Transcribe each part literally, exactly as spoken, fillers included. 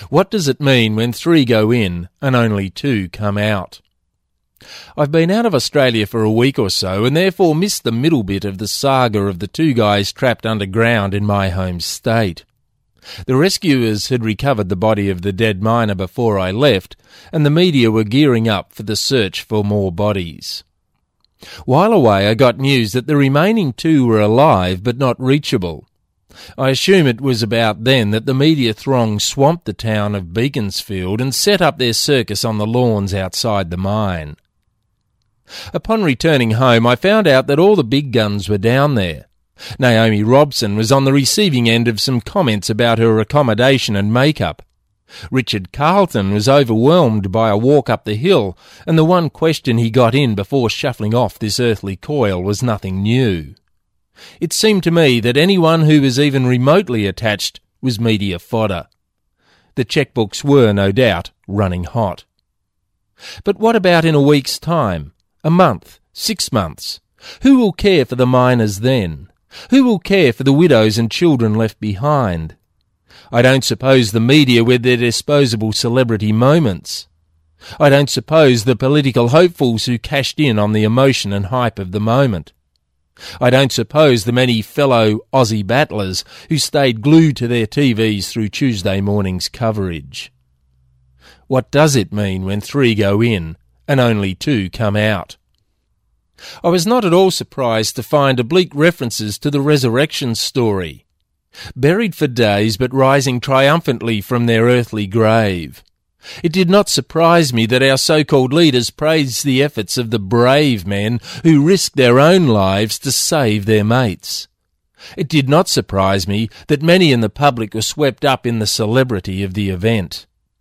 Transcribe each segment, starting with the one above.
What does it mean when three go in and only two come out? I've been out of Australia for a week or so and therefore missed the middle bit of the saga of the two guys trapped underground in my home state. The rescuers had recovered the body of the dead miner before I left, and the media were gearing up for the search for more bodies. While away, I got news that the remaining two were alive but not reachable. I assume it was about then that the media throng swamped the town of Beaconsfield and set up their circus on the lawns outside the mine. Upon returning home, I found out that all the big guns were down there. Naomi Robson was on the receiving end of some comments about her accommodation and makeup. Richard Carlton was overwhelmed by a walk up the hill, and the one question he got in before shuffling off this earthly coil was nothing new. It seemed to me that anyone who was even remotely attached was media fodder. The chequebooks were, no doubt, running hot. But what about in a week's time? A month? Six months? Who will care for the miners then? Who will care for the widows and children left behind? I don't suppose the media with their disposable celebrity moments. I don't suppose the political hopefuls who cashed in on the emotion and hype of the moment. I don't suppose the many fellow Aussie battlers who stayed glued to their T Vs through Tuesday morning's coverage. What does it mean when three go in and only two come out? I was not at all surprised to find oblique references to the resurrection story. Buried for days but rising triumphantly from their earthly grave. It did not surprise me that our so-called leaders praised the efforts of the brave men who risked their own lives to save their mates. It did not surprise me that many in the public were swept up in the celebrity of the event.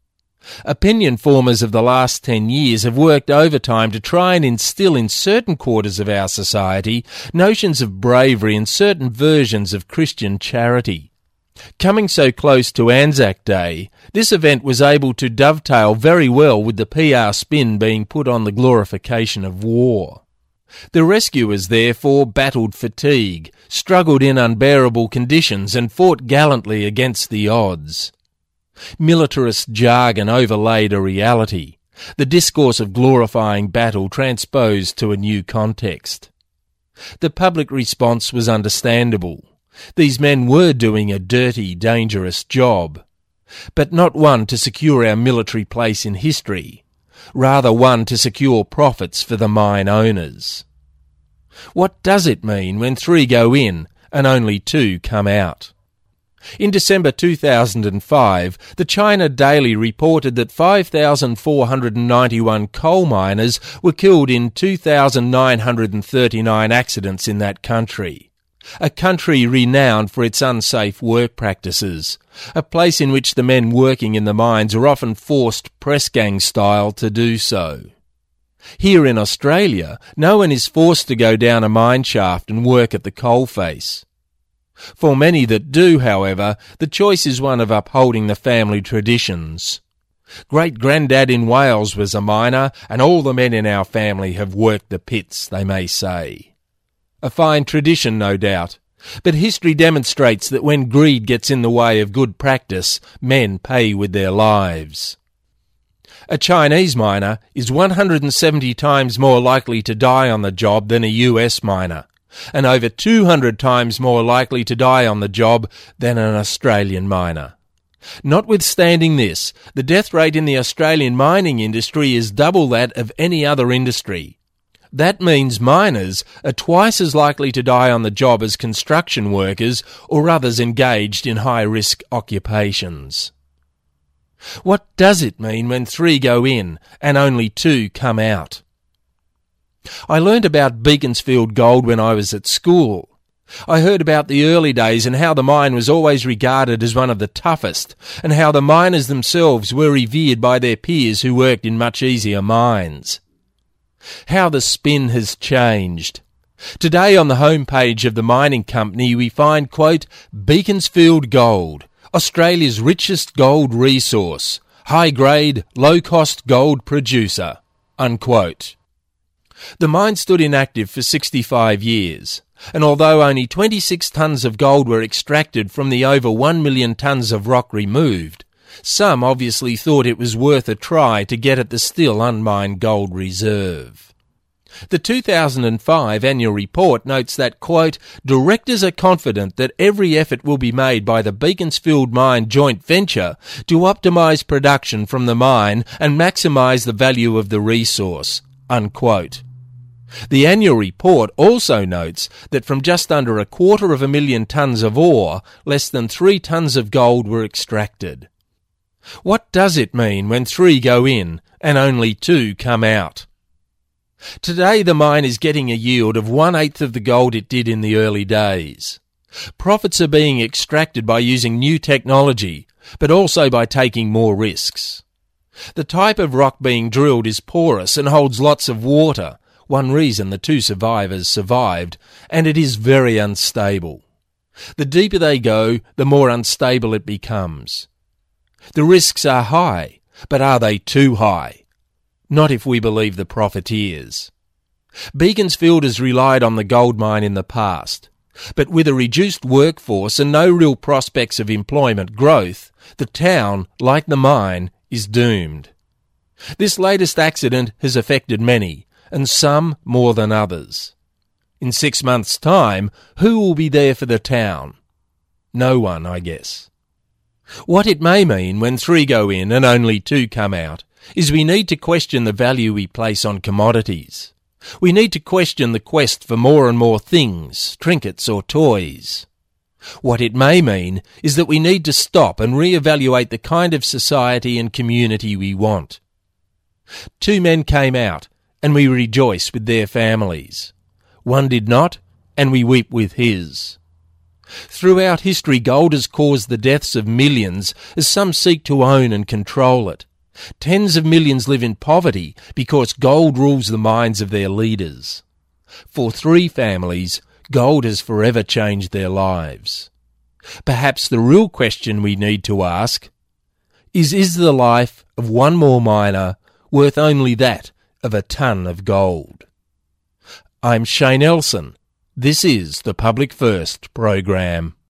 Opinion formers of the last ten years have worked overtime to try and instill in certain quarters of our society notions of bravery and certain versions of Christian charity. Coming so close to Anzac Day, this event was able to dovetail very well with the P R spin being put on the glorification of war. The rescuers therefore battled fatigue, struggled in unbearable conditions and fought gallantly against the odds. Militarist jargon overlaid a reality, the discourse of glorifying battle transposed to a new context. The public response was understandable. These men were doing a dirty, dangerous job, but not one to secure our military place in history, rather one to secure profits for the mine owners. What does it mean when three go in and only two come out? In December two thousand five, the China Daily reported that five thousand four hundred ninety-one coal miners were killed in two thousand nine hundred thirty-nine accidents in that country. A country renowned for its unsafe work practices, a place in which the men working in the mines are often forced press gang style to do so. Here in Australia, no one is forced to go down a mine shaft and work at the coalface. For many that do, however, the choice is one of upholding the family traditions. Great-granddad in Wales was a miner, and all the men in our family have worked the pits, they may say. A fine tradition, no doubt, but history demonstrates that when greed gets in the way of good practice, men pay with their lives. A Chinese miner is one hundred seventy times more likely to die on the job than a U S miner, and over two hundred times more likely to die on the job than an Australian miner. Notwithstanding this, the death rate in the Australian mining industry is double that of any other industry. That means miners are twice as likely to die on the job as construction workers or others engaged in high-risk occupations. What does it mean when three go in and only two come out? I learned about Beaconsfield Gold when I was at school. I heard about the early days and how the mine was always regarded as one of the toughest, and how the miners themselves were revered by their peers who worked in much easier mines. How the spin has changed. Today on the homepage of the mining company we find, quote, Beaconsfield Gold, Australia's richest gold resource, high-grade, low-cost gold producer, unquote. The mine stood inactive for sixty-five years, and although only twenty-six tonnes of gold were extracted from the over one million tonnes of rock removed, Some obviously thought it was worth a try to get at the still unmined gold reserve. The two thousand five annual report notes that, quote, directors are confident that every effort will be made by the Beaconsfield Mine joint venture to optimise production from the mine and maximise the value of the resource, unquote. The annual report also notes that from just under a quarter of a million tonnes of ore, less than three tonnes of gold were extracted. What does it mean when three go in and only two come out? Today the mine is getting a yield of one-eighth of the gold it did in the early days. Profits are being extracted by using new technology, but also by taking more risks. The type of rock being drilled is porous and holds lots of water, one reason the two survivors survived, and it is very unstable. The deeper they go, the more unstable it becomes. The risks are high, but are they too high? Not if we believe the profiteers. Beaconsfield has relied on the gold mine in the past, but with a reduced workforce and no real prospects of employment growth, the town, like the mine, is doomed. This latest accident has affected many, and some more than others. In six months' time, who will be there for the town? No one, I guess. What it may mean when three go in and only two come out is we need to question the value we place on commodities. We need to question the quest for more and more things, trinkets or toys. What it may mean is that we need to stop and re-evaluate the kind of society and community we want. Two men came out, and we rejoice with their families. One did not, and we weep with his. Throughout history, gold has caused the deaths of millions as some seek to own and control it. Tens of millions live in poverty because gold rules the minds of their leaders. For three families, gold has forever changed their lives. Perhaps the real question we need to ask is, is the life of one more miner worth only that of a ton of gold? I'm Shane Elson. This is the Public First program.